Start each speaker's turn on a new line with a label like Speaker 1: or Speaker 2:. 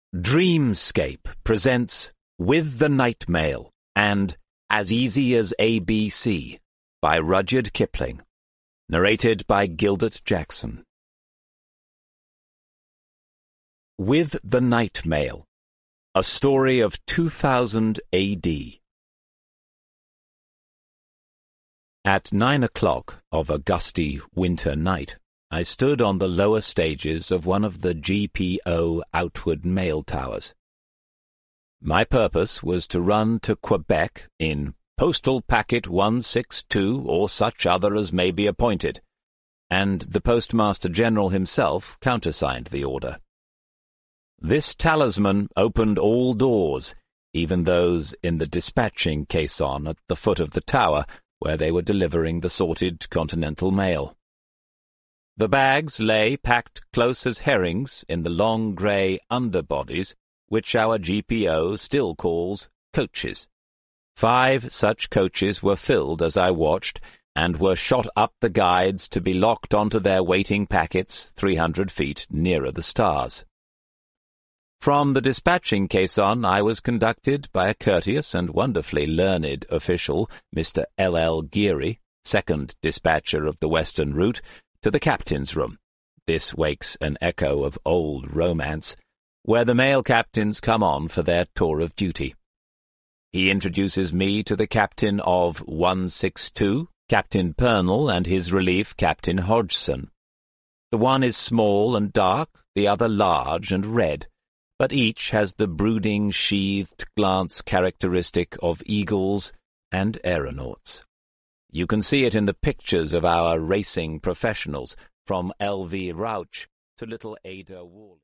Speaker 1: Dreamscape presents With the Night Mail and As Easy as ABC by Rudyard Kipling. Narrated by Gilbert Jackson. With the Night Mail, a story of 2000 A.D. At 9 o'clock of a gusty winter night, I stood on the lower stages of one of the GPO outward mail towers. My purpose was to run to Quebec in Postal Packet 162 or such other as may be appointed, and the Postmaster General himself countersigned the order. This talisman opened all doors, even those in the dispatching caisson at the foot of the tower, where they were delivering the sorted continental mail. The bags lay packed close as herrings in the long grey underbodies which our GPO still calls coaches. 5 such coaches were filled as I watched, and were shot up the guides to be locked onto their waiting packets 300 feet nearer the stars. From the dispatching caisson I was conducted by a courteous and wonderfully learned official, Mr. L.L. Geary, second dispatcher of the Western route, to the captain's room. This wakes an echo of old romance, where the mail captains come on for their tour of duty. He introduces me to the captain of 162, Captain Purnell, and his relief, Captain Hodgson. The one is small and dark, the other large and red, but each has the brooding, sheathed glance characteristic of eagles and aeronauts. You can see it in the pictures of our racing professionals, from L.V. Rauch to little Ada Wall.